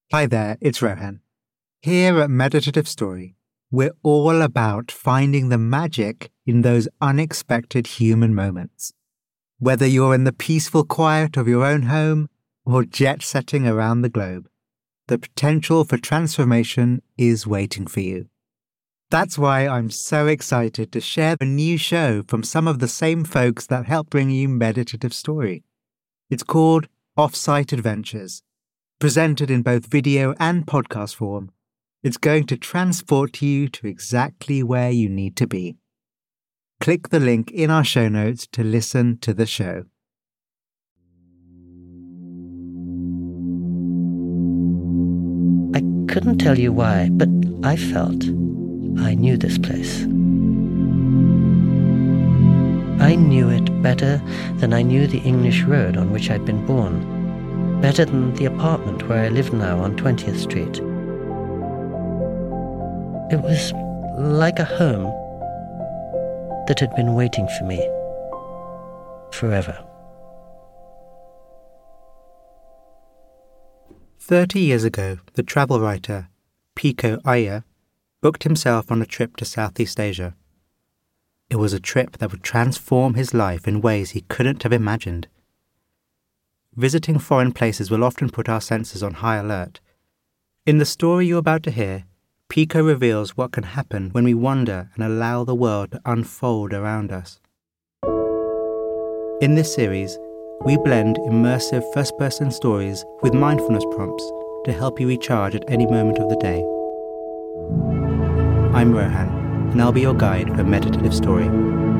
Hi there, it's Rohan. Here at Meditative Story, we're all about finding the magic in those unexpected human moments. Whether you're in the peaceful quiet of your own home or jet-setting around the globe, the potential for transformation is waiting for you. That's why I'm so excited to share a new show from some of the same folks that help bring you Meditative Story. It's called Offsite Adventures. Presented in both video and podcast form, it's going to transport you to exactly where you need to be. Click the link in our show notes to listen to the show. I couldn't tell you why, but I felt I knew this place. I knew it better than I knew the English road on which I'd been born. Better than the apartment where I live now on 20th Street. It was like a home that had been waiting for me forever. 30 years ago, the travel writer Pico Iyer booked himself on a trip to Southeast Asia. It was a trip that would transform his life in ways he couldn't have imagined. Visiting foreign places will often put our senses on high alert. In the story you're about to hear, Pico reveals what can happen when we wander and allow the world to unfold around us. In this series, we blend immersive first-person stories with mindfulness prompts to help you recharge at any moment of the day. I'm Rohan, and I'll be your guide for Meditative Story.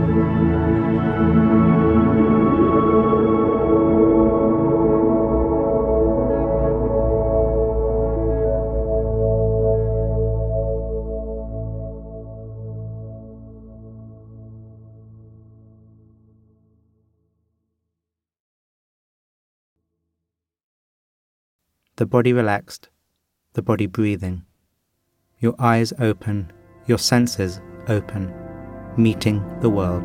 The body relaxed, the body breathing. Your eyes open, your senses open, meeting the world.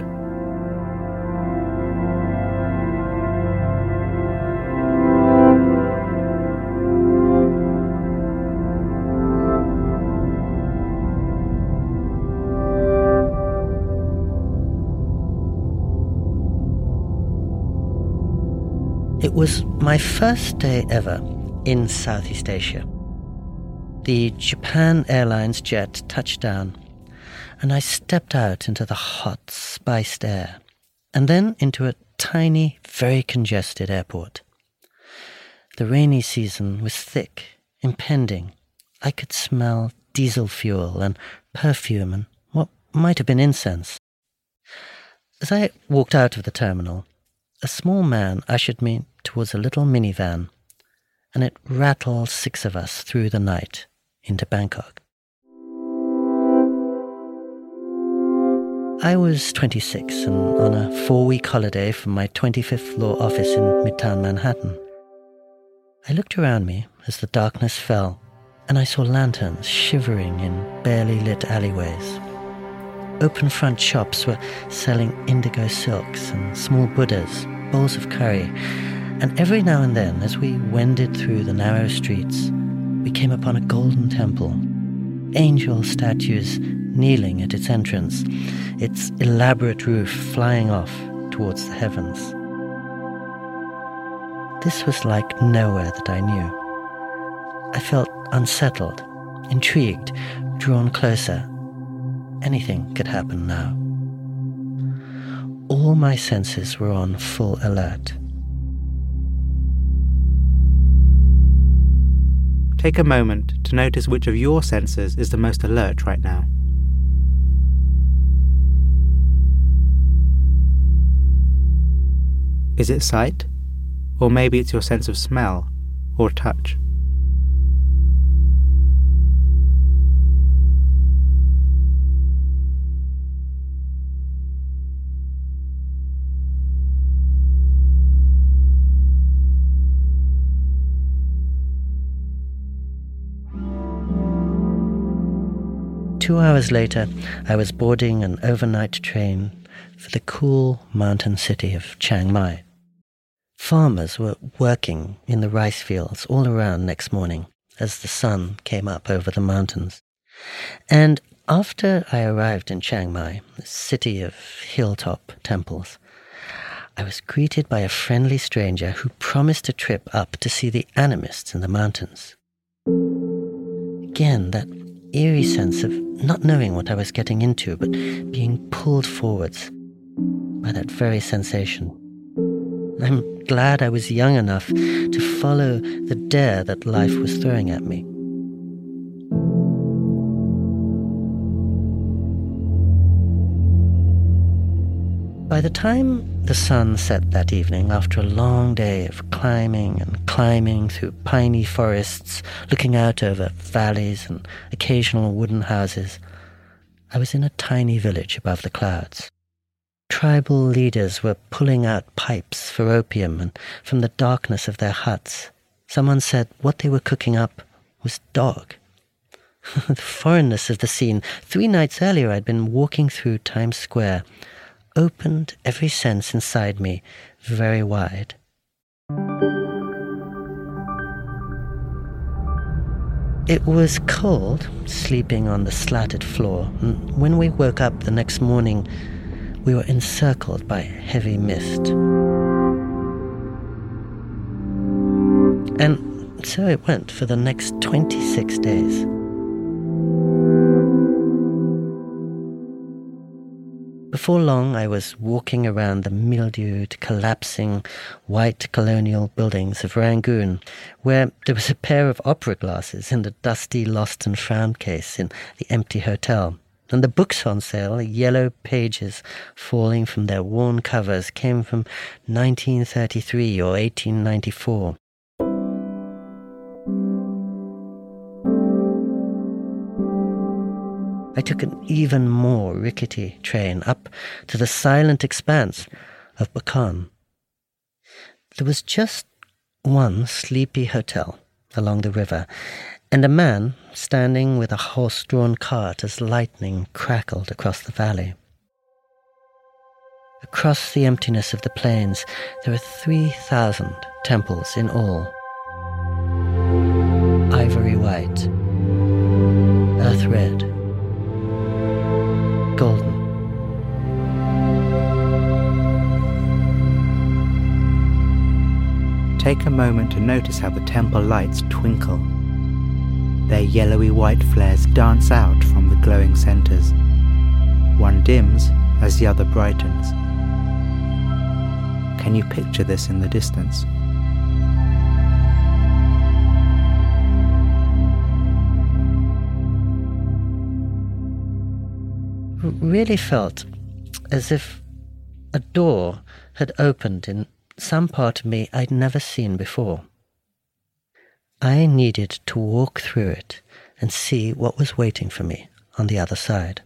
It was my first day ever in Southeast Asia. The Japan Airlines jet touched down, and I stepped out into the hot, spiced air, and then into a tiny, very congested airport. The rainy season was thick, impending. I could smell diesel fuel and perfume and what might have been incense. As I walked out of the terminal, a small man ushered me towards a little minivan, and it rattled 6 of us through the night into Bangkok. I was 26 and on a 4-week holiday from my 25th floor office in Midtown Manhattan. I looked around me as the darkness fell, and I saw lanterns shivering in barely lit alleyways. Open front shops were selling indigo silks and small Buddhas, bowls of curry, and every now and then, as we wended through the narrow streets, we came upon a golden temple, angel statues kneeling at its entrance, its elaborate roof flying off towards the heavens. This was like nowhere that I knew. I felt unsettled, intrigued, drawn closer. Anything could happen now. All my senses were on full alert. Take a moment to notice which of your senses is the most alert right now. Is it sight? Or maybe it's your sense of smell or touch? Two hours later, I was boarding an overnight train for the cool mountain city of Chiang Mai. Farmers were working in the rice fields all around next morning, as the sun came up over the mountains. And after I arrived in Chiang Mai, the city of hilltop temples, I was greeted by a friendly stranger who promised a trip up to see the animists in the mountains. Again, that eerie sense of not knowing what I was getting into, but being pulled forwards by that very sensation. I'm glad I was young enough to follow the dare that life was throwing at me. By the time the sun set that evening, after a long day of climbing and climbing through piney forests, looking out over valleys and occasional wooden houses, I was in a tiny village above the clouds. Tribal leaders were pulling out pipes for opium, and from the darkness of their huts, someone said what they were cooking up was dog. The foreignness of the scene. 3 nights earlier I'd been walking through Times Square, opened every sense inside me very wide. It was cold, sleeping on the slatted floor, and when we woke up the next morning, we were encircled by heavy mist. And so it went for the next 26 days. Before long, I was walking around the mildewed, collapsing, white colonial buildings of Rangoon, where there was a pair of opera glasses in the dusty lost and found case in the empty hotel. And the books on sale, yellow pages falling from their worn covers, came from 1933 or 1894. I took an even more rickety train up to the silent expanse of Bakan. There was just one sleepy hotel along the river, and a man standing with a horse-drawn cart as lightning crackled across the valley. Across the emptiness of the plains, there are 3,000 temples in all. Ivory white, earth red, golden. Take a moment to notice how the temple lights twinkle. Their yellowy white flares dance out from the glowing centers. One dims as the other brightens. Can you picture this in the distance? Really felt as if a door had opened in some part of me I'd never seen before. I needed to walk through it and see what was waiting for me on the other side.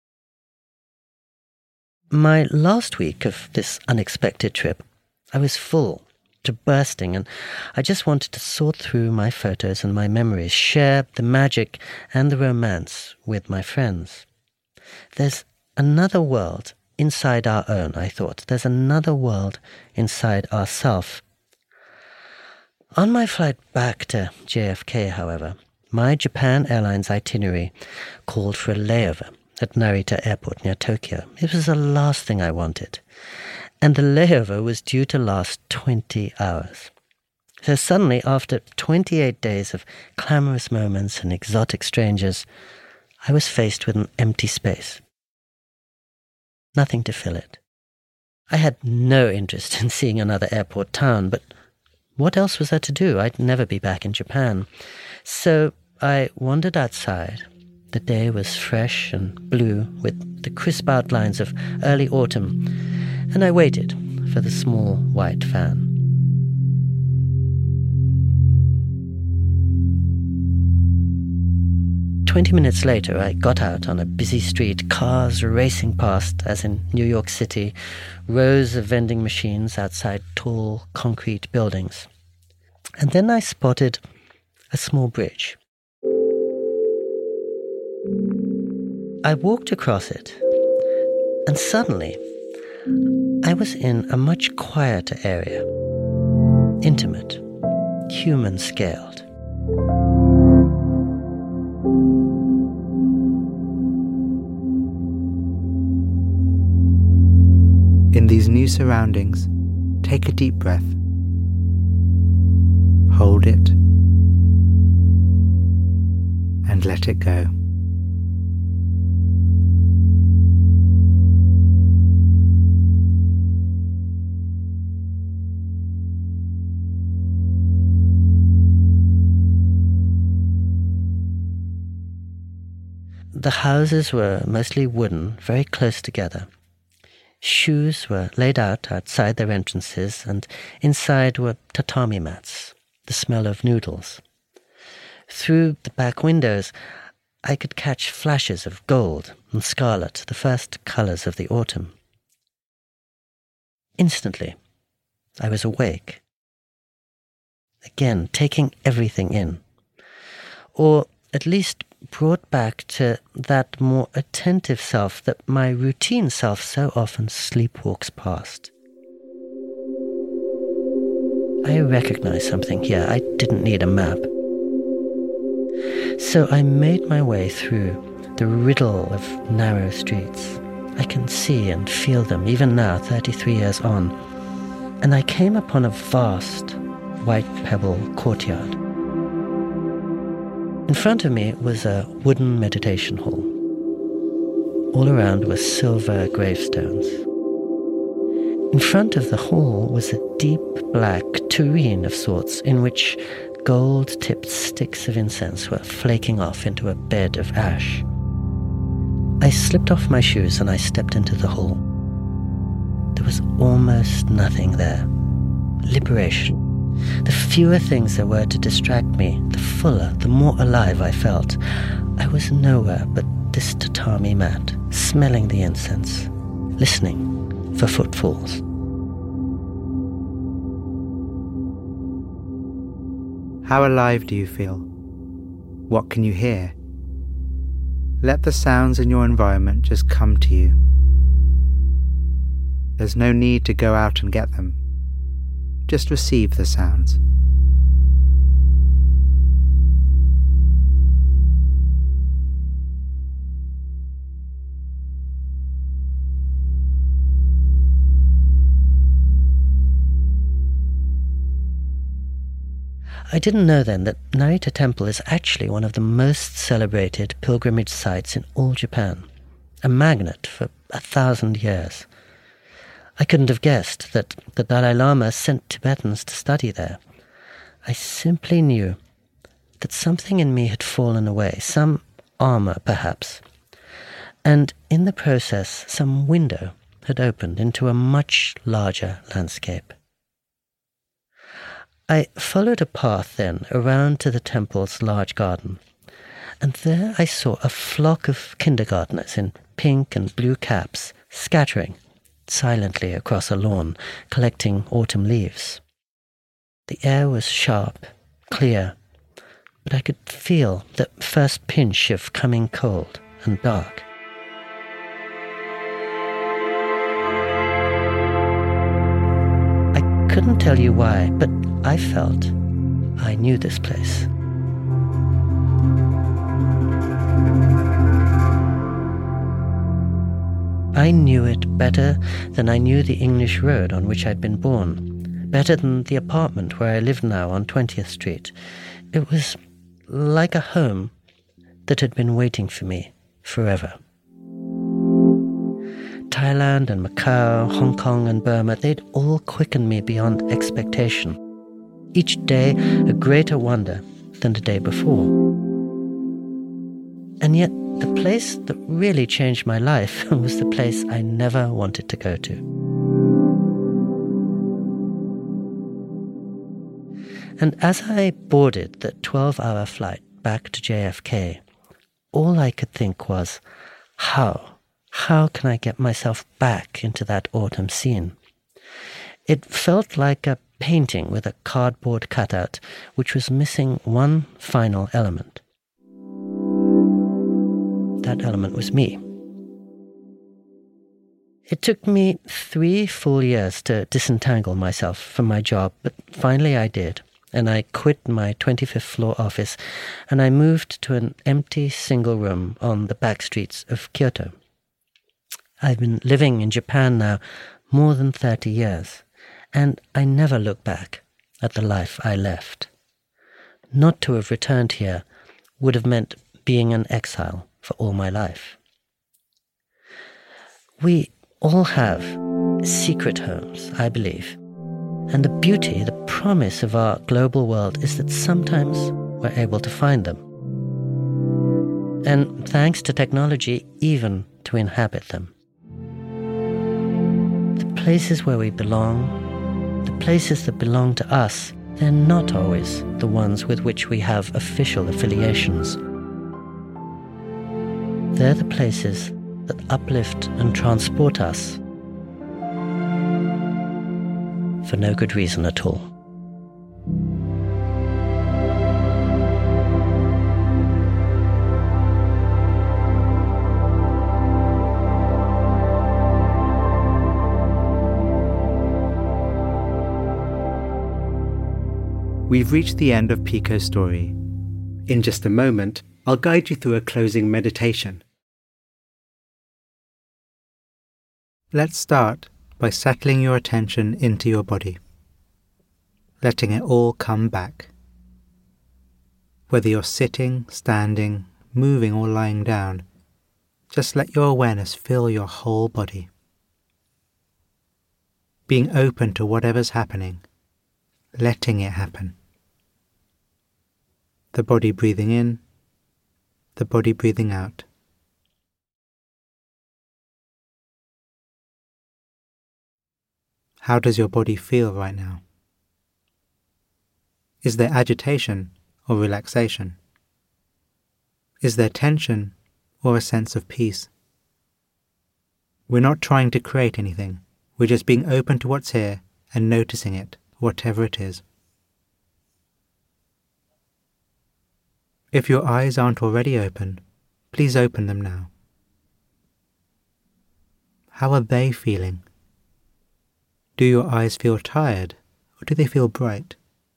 My last week of this unexpected trip, I was full to bursting, and I just wanted to sort through my photos and my memories, share the magic and the romance with my friends. There's another world inside our own, I thought. There's another world inside ourself. On my flight back to JFK, however, my Japan Airlines itinerary called for a layover at Narita Airport near Tokyo. It was the last thing I wanted. And the layover was due to last 20 hours. So suddenly, after 28 days of clamorous moments and exotic strangers, I was faced with an empty space. Nothing to fill it. I had no interest in seeing another airport town, but what else was there to do? I'd never be back in Japan. So I wandered outside. The day was fresh and blue, with the crisp outlines of early autumn, and I waited for the small white fan. "20 minutes later, I got out on a busy street, cars racing past, as in New York City, rows of vending machines outside tall concrete buildings. And then I spotted a small bridge. I walked across it, and suddenly I was in a much quieter area, intimate, human-scaled. these new surroundings, take a deep breath. Hold it and let it go. The houses were mostly wooden, very close together. Shoes were laid out outside their entrances, and inside were tatami mats, the smell of noodles. Through the back windows, I could catch flashes of gold and scarlet, the first colours of the autumn. Instantly, I was awake. Again, taking everything in. Or at least brought back to that more attentive self that my routine self so often sleepwalks past. I recognized something here. I didn't need a map. So I made my way through the riddle of narrow streets. I can see and feel them even now, 33 years on. And I came upon a vast white pebble courtyard. In front of me was a wooden meditation hall. All around were silver gravestones. In front of the hall was a deep black tureen of sorts in which gold-tipped sticks of incense were flaking off into a bed of ash. I slipped off my shoes and I stepped into the hall. There was almost nothing there. Liberation. The fewer things there were to distract me, the fuller, the more alive I felt. I was nowhere but this tatami mat, smelling the incense, listening for footfalls. How alive do you feel? What can you hear? Let the sounds in your environment just come to you. There's no need to go out and get them. Just receive the sounds. I didn't know then that Narita Temple is actually one of the most celebrated pilgrimage sites in all Japan, a magnet for 1,000 years. I couldn't have guessed that the Dalai Lama sent Tibetans to study there. I simply knew that something in me had fallen away, some armor perhaps, and in the process some window had opened into a much larger landscape. I followed a path then around to the temple's large garden, and there I saw a flock of kindergartners in pink and blue caps scattering silently across a lawn, collecting autumn leaves. The air was sharp, clear, but I could feel the first pinch of coming cold and dark. I couldn't tell you why, but I felt I knew this place. I knew it better than I knew the English road on which I'd been born, better than the apartment where I live now on 20th Street. It was like a home that had been waiting for me forever. Thailand and Macau, Hong Kong and Burma, they'd all quickened me beyond expectation. Each day a greater wonder than the day before. And yet the place that really changed my life was the place I never wanted to go to. And as I boarded the 12-hour flight back to JFK, all I could think was, how can I get myself back into that autumn scene? It felt like a painting with a cardboard cutout, which was missing one final element. That element was me. It took me 3 full years to disentangle myself from my job, but finally I did, and I quit my 25th floor office, and I moved to an empty single room on the back streets of Kyoto. I've been living in Japan now more than 30 years, and I never look back at the life I left. Not to have returned here would have meant being an exile for all my life. We all have secret homes, I believe. And the beauty, the promise of our global world is that sometimes we're able to find them. And thanks to technology, even to inhabit them. The places where we belong, the places that belong to us, they're not always the ones with which we have official affiliations. They're the places that uplift and transport us for no good reason at all. We've reached the end of Pico's story. In just a moment, I'll guide you through a closing meditation. Let's start by settling your attention into your body, letting it all come back. Whether you're sitting, standing, moving or lying down, just let your awareness fill your whole body. Being open to whatever's happening, letting it happen. The body breathing in, the body breathing out. How does your body feel right now? Is there agitation or relaxation? Is there tension or a sense of peace? We're not trying to create anything. We're just being open to what's here and noticing it, whatever it is. If your eyes aren't already open, please open them now. How are they feeling? Do your eyes feel tired, or do they feel bright?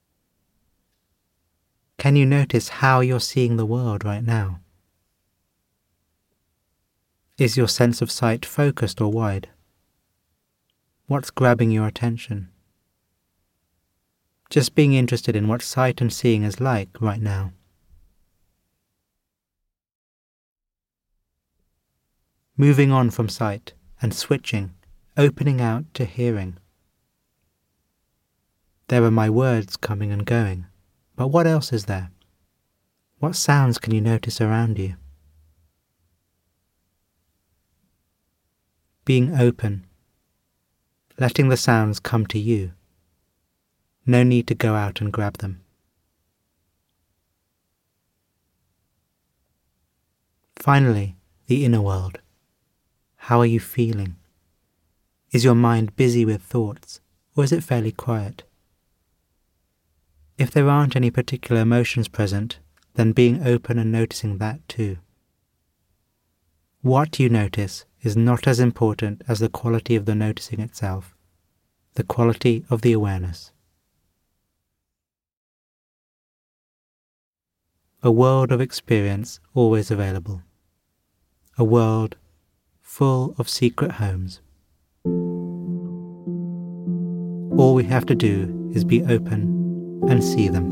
Can you notice how you're seeing the world right now? Is your sense of sight focused or wide? What's grabbing your attention? Just being interested in what sight and seeing is like right now. Moving on from sight and switching, opening out to hearing. There are my words coming and going, but what else is there? What sounds can you notice around you? Being open, letting the sounds come to you. No need to go out and grab them. Finally, the inner world. How are you feeling? Is your mind busy with thoughts, or is it fairly quiet? If there aren't any particular emotions present, then being open and noticing that too. What you notice is not as important as the quality of the noticing itself, the quality of the awareness. A world of experience always available. A world full of secret homes. All we have to do is be open and see them.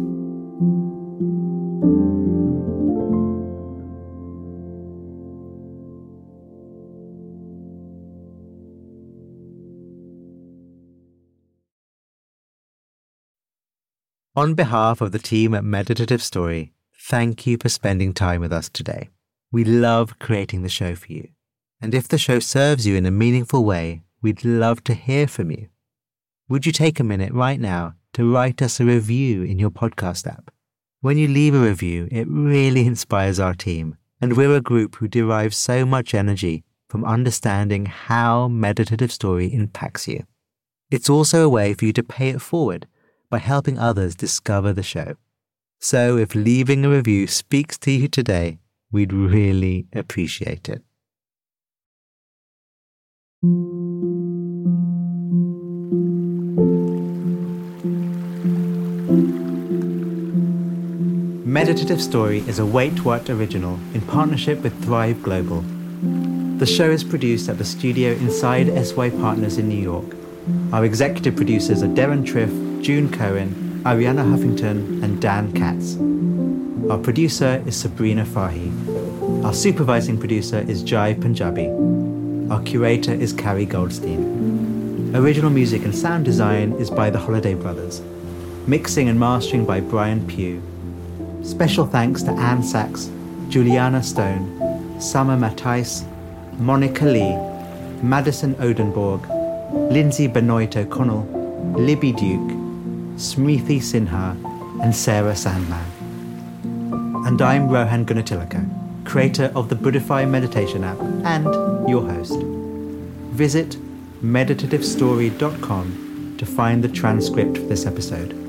On behalf of the team at Meditative Story, thank you for spending time with us today. We love creating the show for you. And if the show serves you in a meaningful way, we'd love to hear from you. Would you take a minute right now to write us a review in your podcast app? When you leave a review, it really inspires our team, and we're a group who derive so much energy from understanding how Meditative Story impacts you. It's also a way for you to pay it forward by helping others discover the show. So if leaving a review speaks to you today, we'd really appreciate it. Meditative Story is a Wait What original in partnership with Thrive Global. The show is produced at the studio inside SY Partners in New York. Our executive producers are Darren Triff, June Cohen, Ariana Huffington, and Dan Katz. Our producer is Sabrina Fahi. Our supervising producer is Jai Punjabi. Our curator is Carrie Goldstein. Original music and sound design is by the Holiday Brothers. Mixing and mastering by Brian Pugh. Special thanks to Anne Sachs, Juliana Stone, Summer Matthijs, Monica Lee, Madison Odenborg, Lindsay Benoit O'Connell, Libby Duke, Smriti Sinha, and Sarah Sandman. And I'm Rohan Gunatilaka, creator of the Buddhify meditation app and your host. Visit meditativestory.com to find the transcript for this episode.